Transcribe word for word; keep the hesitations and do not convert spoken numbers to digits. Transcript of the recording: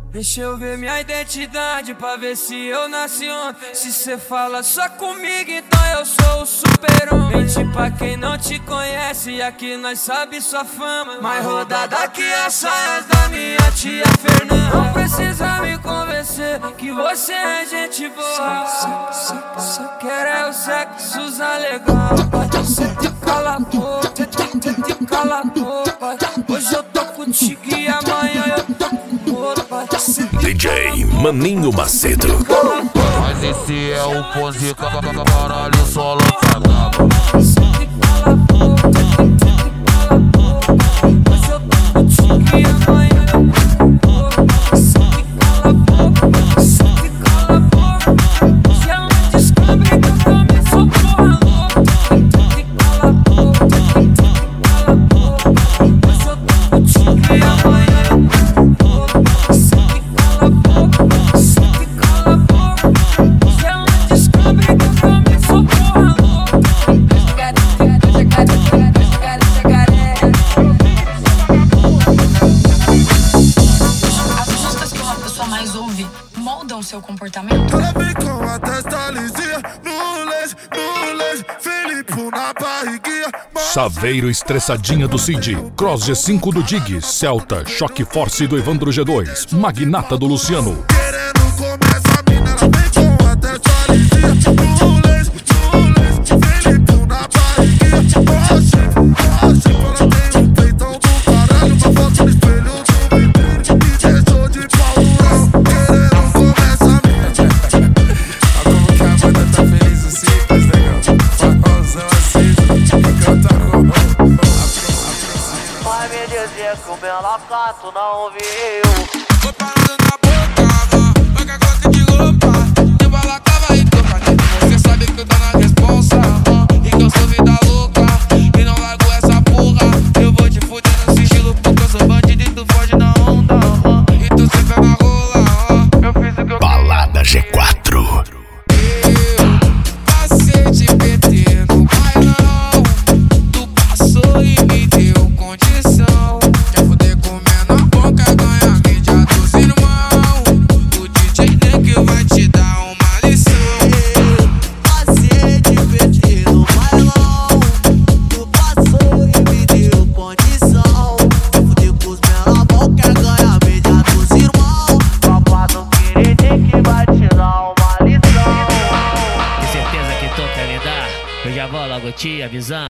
Deixa eu ver minha identidade pra ver se eu nasci ontem. Se cê fala só comigo, então eu sou o super-homem. Mente pra quem não te conhece, aqui nós sabe sua fama. Mais rodada que as saias da minha tia Fernanda. Não precisa me convencer que você é gente boa. Só, só, só quero é o sexo legal. Você te cala a boca, você te cala a boca. Hoje eu tô contigo e amanhã eu tô com outro. D J Maninho Macedo. Mas esse é o Ponzi, caralho, só lançado. Moldam seu comportamento. Ela vem com a testa lisinha, no lace, no lace, Felipe na barriguinha. Saveiro estressadinha do Cid, Cross G cinco do Dig, Celta, Choque Force do Evandro G dois, Magnata do Luciano. Querendo comer essa mina, ela vem com a testa lisinha, no lace, no lace, Felipe na barriguinha. Oxe, oxe, ela tem um peitão do caralho, uma foto no espelho do vidro, me deixou de pau durão. Que o Belacato não viu. Tô parado na boca, vai que gosta de roupa. De balacava e toca. Você sabe que eu tô na responsa, uh, e que eu sou vida louca. E não largo essa porra. Eu vou te fuder no sigilo, porque eu sou bandido e tu foge na onda, uh, e tu senta na rola, uh. Eu fiz o que eu Balada G quatro. Eu passei de P T no bailão. Tu passou e me deu condição. Eu já vou logo te avisando.